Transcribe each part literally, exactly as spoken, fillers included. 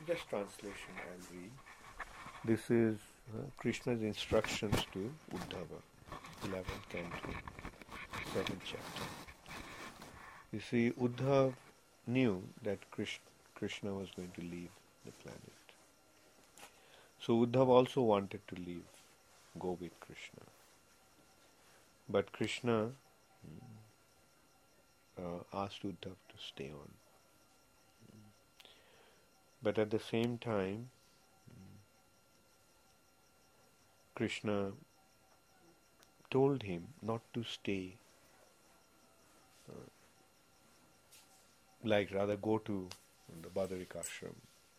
Just translation I'll read. This is uh, Krishna's instructions to Uddhava, eleventh canto, second chapter. You see, Uddhav knew that Krish- Krishna was going to leave the planet. So Uddhav also wanted to leave, go with Krishna. But Krishna uh, asked Uddhav to stay on. But at the same time, Krishna told him not to stay, uh, like rather go to the Badarik ashram.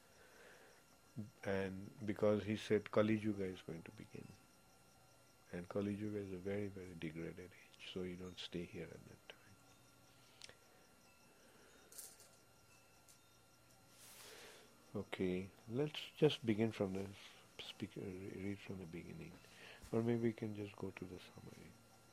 And because he said Kali Yuga is going to begin. And Kali Yuga is a very, very degraded age, so you don't stay here at that time. Okay, let's just begin from the speaker, read from the beginning. Or maybe we can just go to the summary.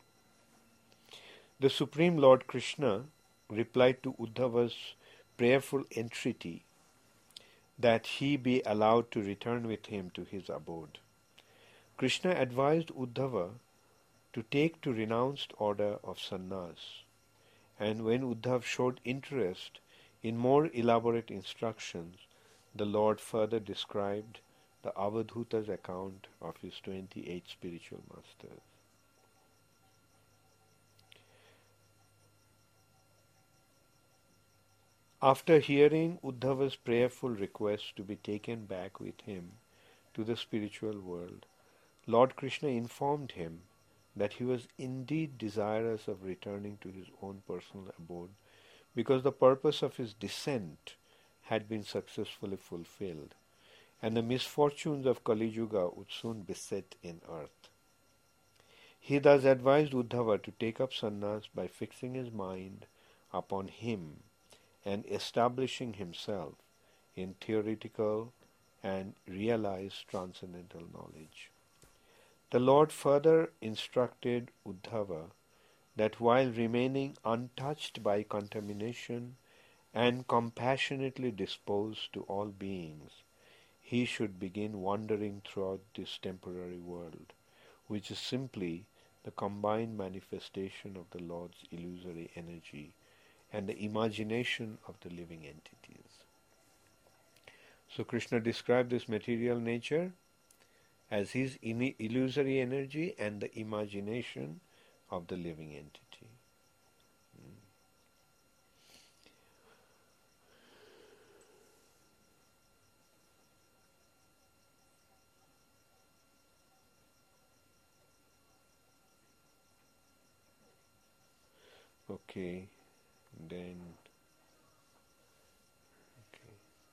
The Supreme Lord Krishna replied to Uddhava's prayerful entreaty that he be allowed to return with him to his abode. Krishna advised Uddhava to take to renounced order of sannyas, and when Uddhav showed interest in more elaborate instructions, the Lord further described the Avadhuta's account of his twenty-eight spiritual masters. After hearing Uddhava's prayerful request to be taken back with him to the spiritual world, Lord Krishna informed him that he was indeed desirous of returning to his own personal abode because the purpose of his descent had been successfully fulfilled, and the misfortunes of Kali Yuga would soon beset in earth. He thus advised Uddhava to take up sannyas by fixing his mind upon him and establishing himself in theoretical and realized transcendental knowledge. The Lord further instructed Uddhava that while remaining untouched by contamination and compassionately disposed to all beings, he should begin wandering throughout this temporary world, which is simply the combined manifestation of the Lord's illusory energy and the imagination of the living entities. So Krishna described this material nature as his illusory energy and the imagination of the living entity. Okay, then okay.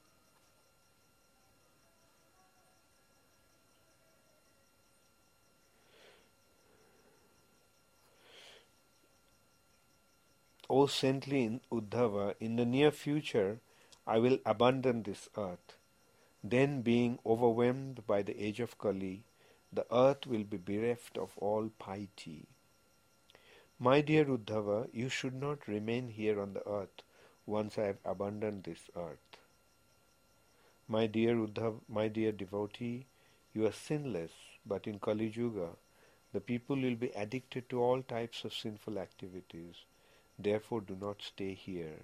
O saintly Uddhava, in the near future I will abandon this earth. Then, being overwhelmed by the age of Kali, the earth will be bereft of all piety. My dear Uddhava, you should not remain here on the earth once I have abandoned this earth. My dear Uddhava, my dear devotee, you are sinless, but in Kali Yuga, the people will be addicted to all types of sinful activities. Therefore, do not stay here.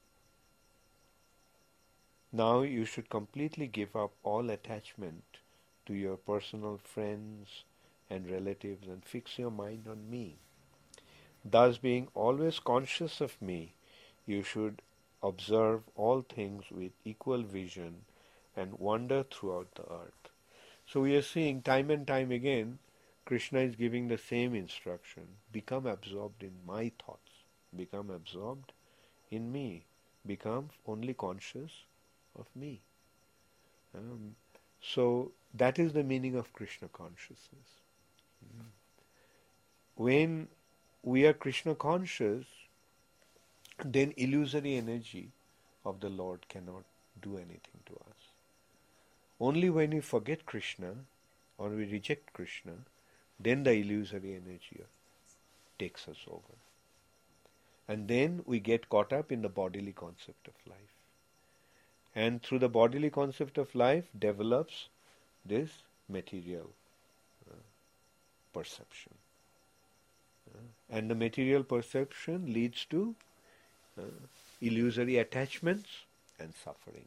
Now you should completely give up all attachment to your personal friends and relatives and fix your mind on me. Thus, being always conscious of me, you should observe all things with equal vision and wander throughout the earth. So we are seeing time and time again, Krishna is giving the same instruction. Become absorbed in my thoughts. Become absorbed in me. Become only conscious of me. Um, so that is the meaning of Krishna consciousness. Mm. When we are Krishna conscious, then illusory energy of the Lord cannot do anything to us. Only when we forget Krishna or we reject Krishna, then the illusory energy takes us over. And then we get caught up in the bodily concept of life. and through the bodily concept of life develops this material uh, perception. Uh, and the material perception leads to uh, illusory attachments and suffering.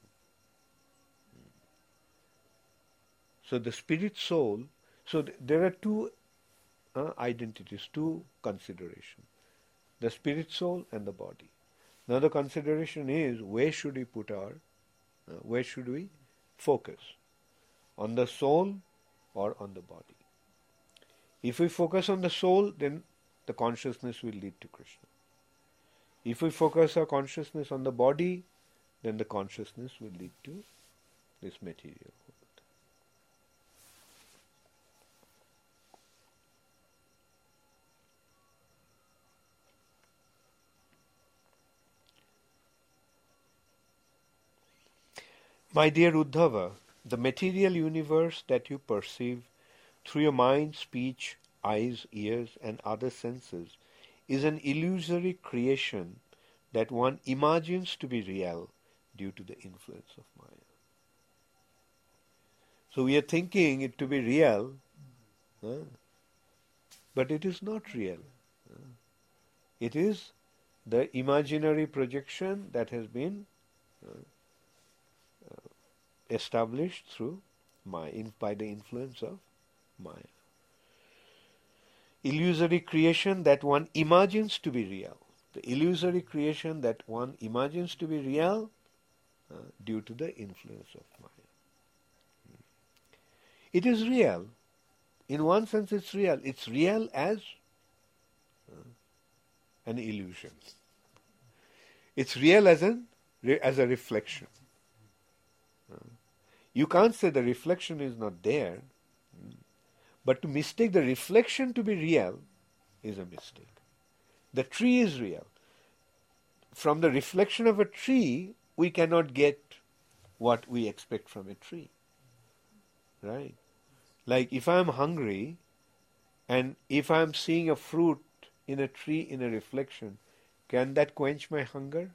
So the spirit soul, so th- there are two uh, identities, two considerations. The spirit soul and the body. Now the consideration is, where should we put our, uh, where should we focus? On the soul or on the body? If we focus on the soul, then the consciousness will lead to Krishna. If we focus our consciousness on the body, then the consciousness will lead to this material world. My dear Uddhava, the material universe that you perceive through your mind, speech, eyes, ears, and other senses is an illusory creation that one imagines to be real due to the influence of Maya. So we are thinking it to be real, huh? But it is not real. Huh? It is the imaginary projection that has been uh, uh, established through Maya, in, by the influence of Maya. Illusory creation that one imagines to be real. The illusory creation that one imagines to be real uh, due to the influence of Maya. It is real. In one sense it's real. It's real as uh, an illusion. It's real as, an, as a reflection. Uh, you can't say the reflection is not there, but to mistake the reflection to be real is a mistake. The tree is real. From the reflection of a tree, we cannot get what we expect from a tree. Right? Like if I am hungry, and if I am seeing a fruit in a tree in a reflection, can that quench my hunger?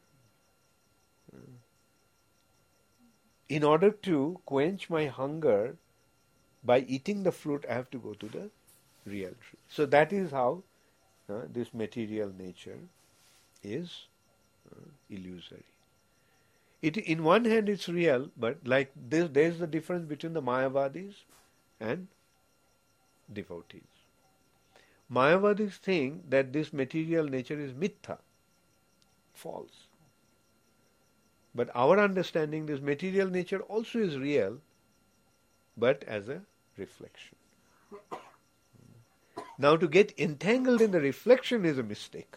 In order to quench my hunger, by eating the fruit, I have to go to the real tree. So that is how uh, this material nature is uh, illusory. It, in one hand, it's real, but like this, there is the difference between the Mayavadis and devotees. Mayavadis think that this material nature is mithya, false. But our understanding, this material nature also is real, but as a reflection. Now to get entangled in the reflection is a mistake.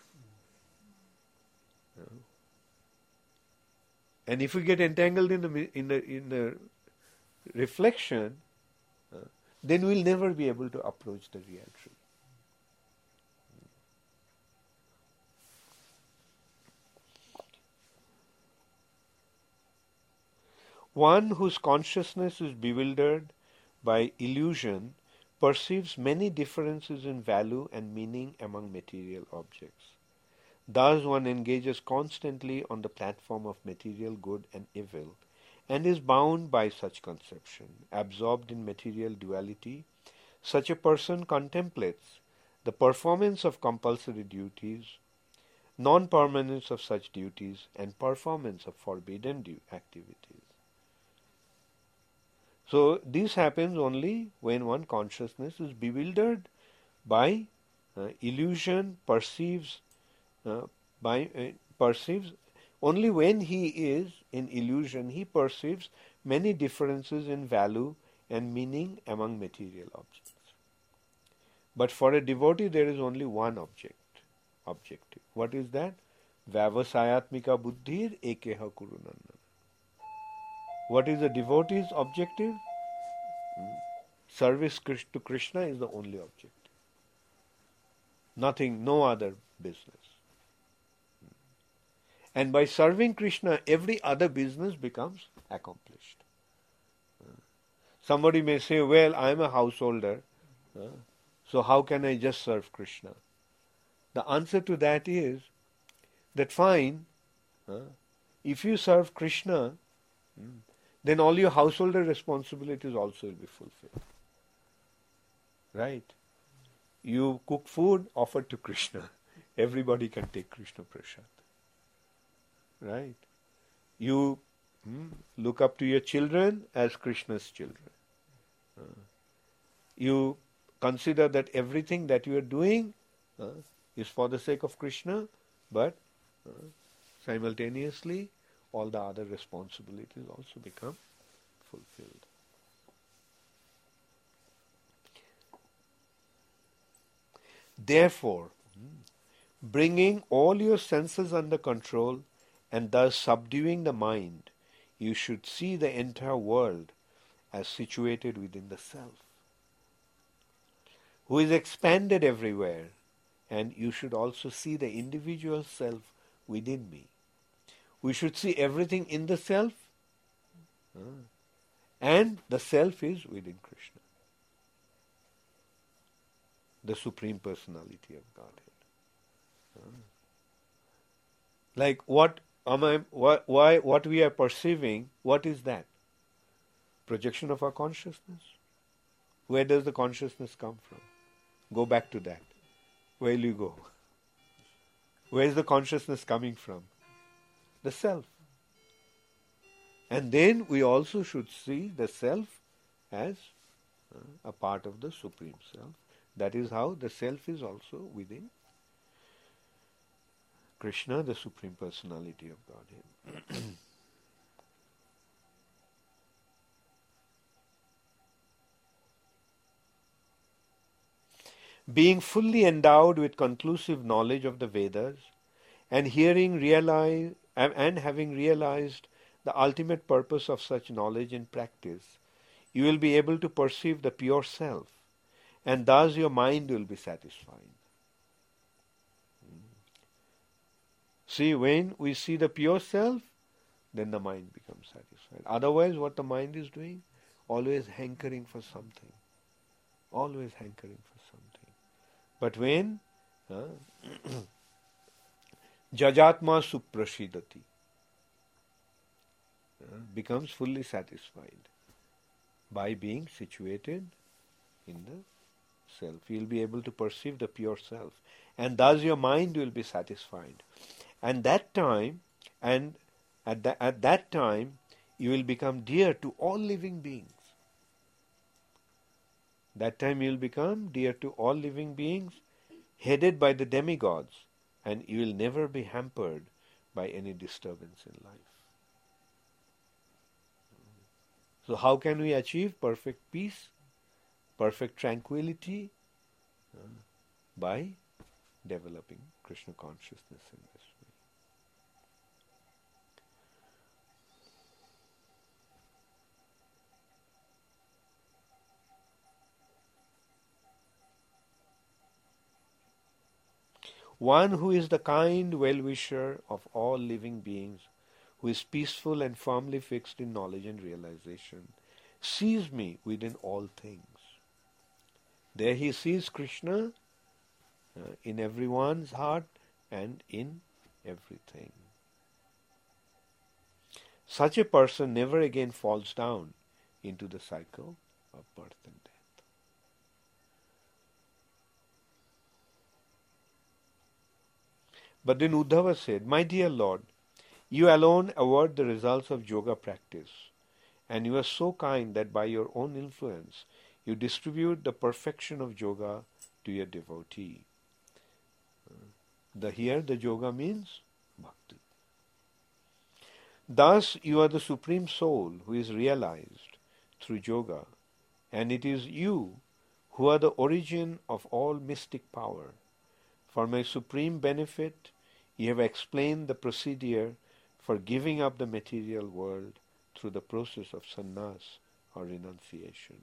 And if we get entangled in the in the in the reflection, uh, then we'll never be able to approach the real truth. One whose consciousness is bewildered by illusion perceives many differences in value and meaning among material objects. Thus one engages constantly on the platform of material good and evil and is bound by such conception. Absorbed in material duality, such a person contemplates the performance of compulsory duties, non-permanence of such duties, and performance of forbidden du- activities. So this happens only when one consciousness is bewildered by uh, illusion, perceives uh, by uh, perceives only when he is in illusion, he perceives many differences in value and meaning among material objects. But for a devotee, there is only one object, objective. What is that? Vyavasayatmika buddhir ekeha kurunanana. What is the devotee's objective? Service to Krishna is the only objective. Nothing, no other business. And by serving Krishna, every other business becomes accomplished. Somebody may say, well, I am a householder, so how can I just serve Krishna? The answer to that is that fine, if you serve Krishna, hmm, then all your householder responsibilities also will be fulfilled. Right? You cook food, offer to Krishna. Everybody can take Krishna Prasad. Right? You hmm, look up to your children as Krishna's children. Uh, you consider that everything that you are doing uh, is for the sake of Krishna, but uh, simultaneously all the other responsibilities also become fulfilled. Therefore, bringing all your senses under control and thus subduing the mind, you should see the entire world as situated within the self, who is expanded everywhere, and you should also see the individual self within me. We should see everything in the self, uh, and the self is within Krishna, the Supreme Personality of Godhead. Uh, like what am I? Why, why? What we are perceiving? What is that? Projection of our consciousness. Where does the consciousness come from? Go back to that. Where will you go? Where is the consciousness coming from? The self. And then we also should see the self as uh, a part of the Supreme Self. That is how the self is also within Krishna, the Supreme Personality of Godhead. Being fully endowed with conclusive knowledge of the Vedas and hearing realize and having realized the ultimate purpose of such knowledge in practice, you will be able to perceive the pure self, and thus your mind will be satisfied. See, when we see the pure self, then the mind becomes satisfied. Otherwise, what the mind is doing? Always hankering for something. Always hankering for something. But when uh, Jajatma Suprashidati uh, becomes fully satisfied by being situated in the self, you will be able to perceive the pure self, and thus your mind will be satisfied. And that time, and at, the, at that time, you will become dear to all living beings. That time you will become dear to all living beings, headed by the demigods, and you will never be hampered by any disturbance in life. So how can we achieve perfect peace, perfect tranquility? Uh, by developing Krishna consciousness in this way. One who is the kind well-wisher of all living beings, who is peaceful and firmly fixed in knowledge and realization, sees me within all things. There he sees Krishna uh, in everyone's heart and in everything. Such a person never again falls down into the cycle of birth and death. But then Uddhava said, "My dear Lord, you alone award the results of yoga practice, and you are so kind that by your own influence you distribute the perfection of yoga to your devotee." The here the yoga means bhakti. Thus you are the Supreme Soul who is realized through yoga, and it is you who are the origin of all mystic power. For my supreme benefit, you have explained the procedure for giving up the material world through the process of sannyas or renunciation.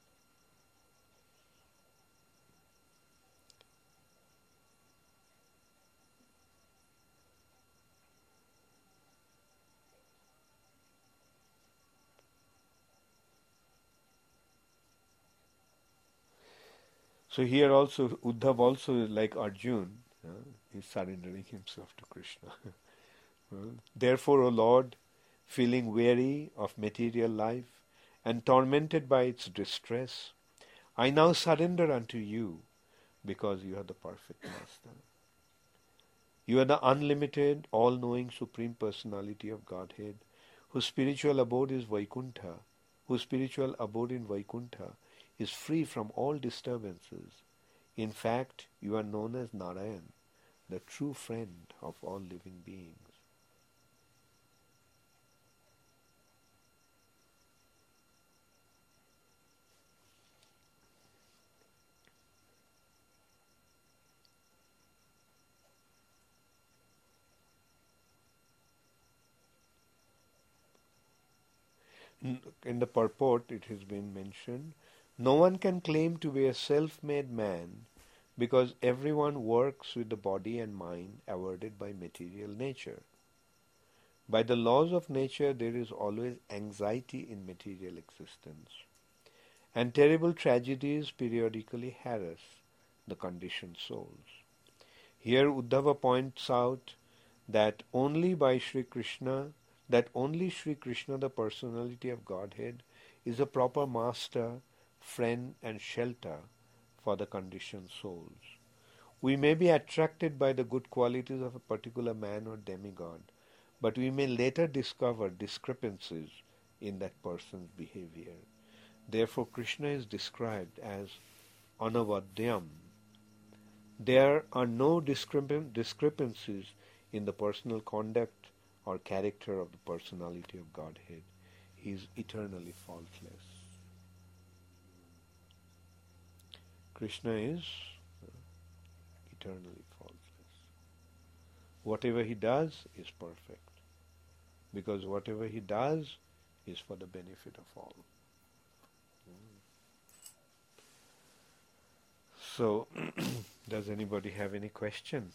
So here also, Uddhav also, like Arjun, uh, is surrendering himself to Krishna. Well, therefore, O Lord, feeling weary of material life and tormented by its distress, I now surrender unto you because you are the perfect Master. You are the unlimited, all-knowing Supreme Personality of Godhead, whose spiritual abode is Vaikuntha, whose spiritual abode in Vaikuntha is free from all disturbances. In fact, you are known as Narayan, the true friend of all living beings. In the purport it has been mentioned, no one can claim to be a self-made man because everyone works with the body and mind awarded by material nature. By the laws of nature there is always anxiety in material existence, and terrible tragedies periodically harass the conditioned souls. Here Uddhava points out that only by Sri Krishna that only Sri Krishna, the personality of Godhead, is a proper master, friend and shelter for the conditioned souls. We may be attracted by the good qualities of a particular man or demigod, but we may later discover discrepancies in that person's behavior. Therefore Krishna is described as anavadyam. There are no discrepan- discrepancies in the personal conduct or character of the personality of Godhead. He is eternally faultless. Krishna is eternally faultless. Whatever he does is perfect, because whatever he does is for the benefit of all. So, does anybody have any questions?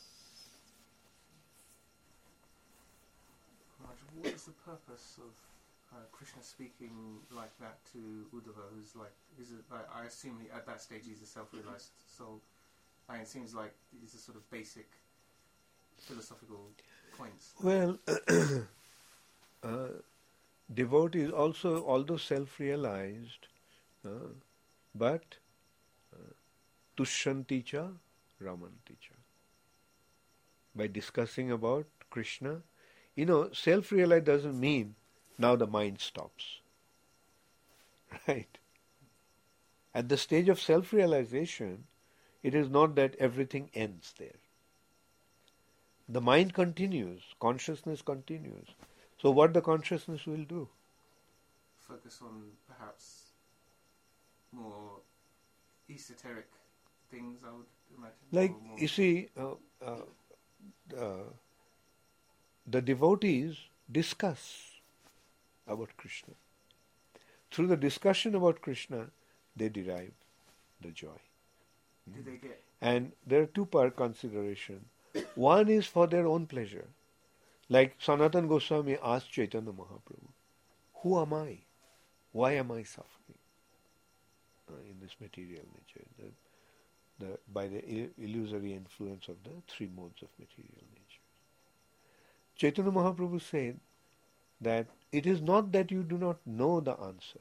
What is the purpose of uh, Krishna speaking like that to Uddhava, who's like, is it like, I assume he, at that stage he's a self-realized soul, and it seems like these are sort of basic philosophical points. Well, uh, devotees also, although self-realized, uh, but uh, tushyanti cha ramanti cha. By discussing about Krishna, you know, self-realized doesn't mean now the mind stops. Right? At the stage of self-realization, it is not that everything ends there. The mind continues, consciousness continues. So what the consciousness will do? Focus on perhaps more esoteric things, I would imagine. Like, more you see, uh, uh, uh, the devotees discuss about Krishna. Through the discussion about Krishna, they derive the joy. Do they get? And there are two part consideration. One is for their own pleasure. Like Sanatana Goswami asked Chaitanya Mahaprabhu, who am I? Why am I suffering uh, in this material nature? The, the, by the illusory influence of the three modes of material nature. Chaitanya Mahaprabhu said that it is not that you do not know the answer.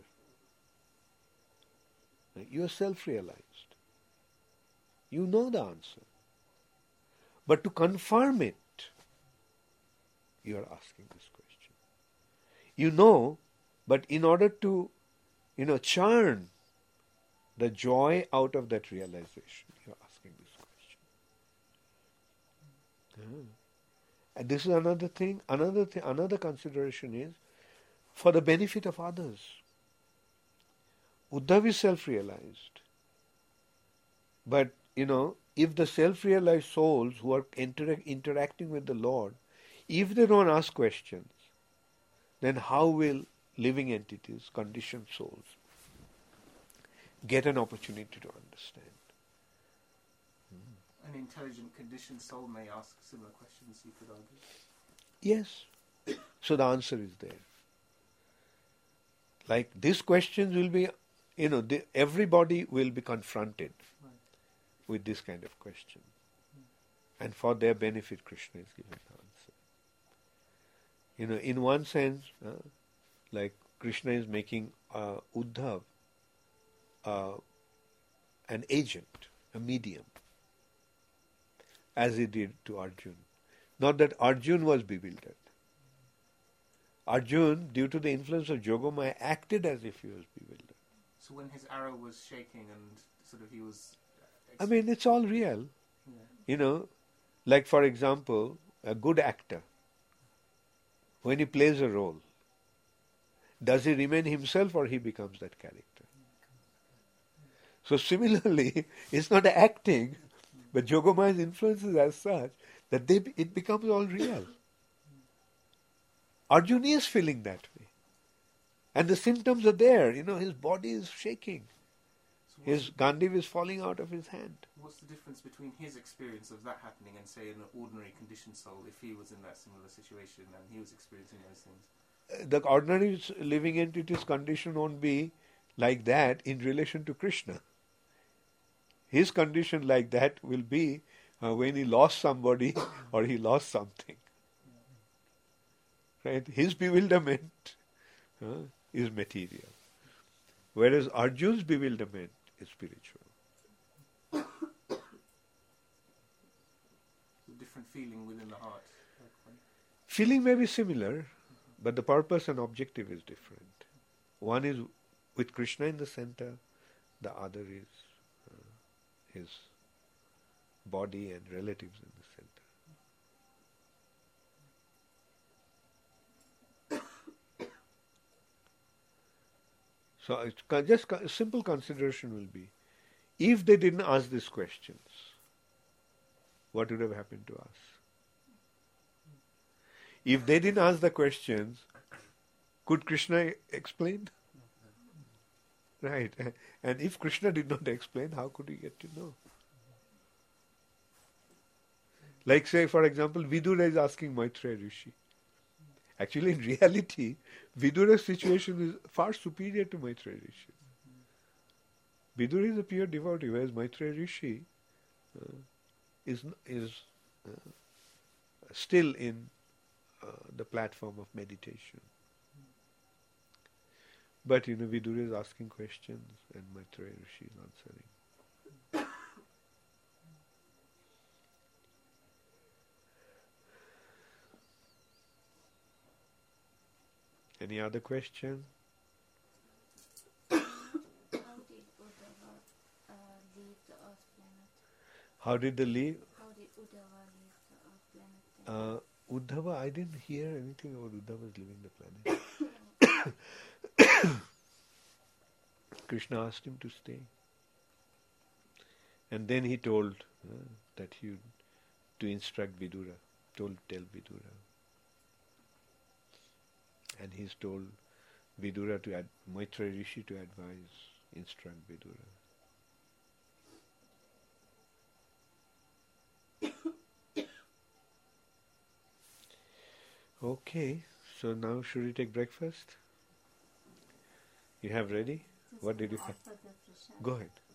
You are self-realized. You know the answer. But to confirm it, you are asking this question. You know, but in order to, you know, churn the joy out of that realization, you are asking this question. Yeah. And this is another thing. Another thing, another consideration is for the benefit of others. Uddhava is self-realized. But, you know, if the self-realized souls who are interac- interacting with the Lord, if they don't ask questions, then how will living entities, conditioned souls, get an opportunity to understand? An intelligent, conditioned soul may ask similar questions, you could argue. Yes. So the answer is there. Like these questions will be, you know, they, everybody will be confronted Right. with this kind of question. And for their benefit, Krishna is giving the answer. You know, in one sense, uh, like Krishna is making uh, Uddhav uh, an agent, a medium, as he did to Arjun. Not that Arjun was bewildered. Arjun, due to the influence of Jogomaya, acted as if he was bewildered. So when his arrow was shaking and sort of he was... I mean, it's all real. Yeah. You know, like for example, a good actor, when he plays a role, does he remain himself or he becomes that character? So similarly, it's not acting, but Jogomaya's influence is as such that they, it becomes all real. Arjuna is feeling that way. And the symptoms are there. You know, his body is shaking. So His Gandiv is falling out of his hand. What's the difference between his experience of that happening and, say, an ordinary conditioned soul, if he was in that similar situation and he was experiencing those things? Uh, The ordinary living entity's condition won't be like that in relation to Krishna. His condition like that will be uh, when he lost somebody or he lost something. Right? His bewilderment uh, is material. Whereas Arjun's bewilderment is spiritual. A different feeling within the heart. Feeling may be similar, but the purpose and objective is different. One is with Krishna in the center, the other is uh, his body and relatives in the center. So it's co- just co- a simple consideration will be, if they didn't ask these questions, what would have happened to us? If they didn't ask the questions, could Krishna explain? Right. And if Krishna did not explain, how could we get to know? Like say, for example, Vidura is asking Maitreya Rishi. Actually, in reality, Vidura's situation is far superior to Maitreya Rishi. Vidura is a pure devotee, whereas Maitreya Rishi uh, is is uh, still in uh, the platform of meditation. But you know, Vidura is asking questions and Maitreya Rishi is answering. Any other question? How did Uddhava uh, leave the Earth planet? How did the leave? How did Uddhava leave the Earth planet? Uh, Uddhava, I didn't hear anything about Uddhava's leaving the planet. Krishna asked him to stay. And then he told uh, that he would, to instruct Vidura, told tell Vidura. And he's told Vidura to, ad, Maitreya Rishi to advise, instruct Vidura. Okay, so now should we take breakfast? You have ready? Just What did you gonna have? offer the prasad. Go ahead.